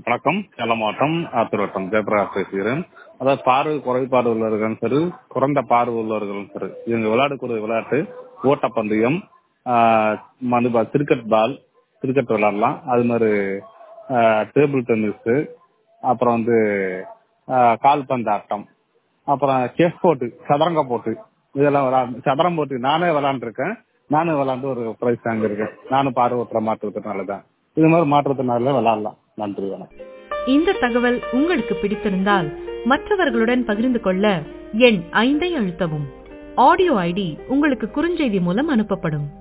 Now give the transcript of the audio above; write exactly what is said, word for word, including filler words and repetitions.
வணக்கம். சேலம் மாவட்டம் ஆத்தூர் வட்டம் ஜெயபிரகாஷ் பேசுகிறேன். அதாவது பார்வை குறைபாடு உள்ளவர்களும் சரி, குறைந்த பார்வை உள்ளவர்களும் சரி, இவங்க விளையாடக்கூடிய விளையாட்டு ஓட்டப்பந்தயம், மனு கிரிக்கெட் பால், கிரிக்கெட் விளையாடலாம். அது மாதிரி டேபிள் டென்னிஸ், அப்புறம் வந்து கால்பந்து ஆட்டம், அப்புறம் செஸ் போட்டு, சதுரங்க போட்டு, இதெல்லாம் விளையாடு. சதுரம் போட்டு நானே விளையாண்டுருக்கேன். நானும் விளையாண்டு ஒரு பிரைஸ் வாங்கியிருக்கேன். நானும் பார்வை மாற்றுறதுனால தான். இது மாதிரி மாற்றுறதுனால விளையாடலாம். நன்றி, வணக்கம். இந்த தகவல் உங்களுக்கு பிடித்திருந்தால் மற்றவர்களுடன் பகிர்ந்து கொள்ள எண் ஐந்தை அழுத்தவும். ஆடியோ ஐடி உங்களுக்கு குறுஞ்செய்தி மூலம் அனுப்பப்படும்.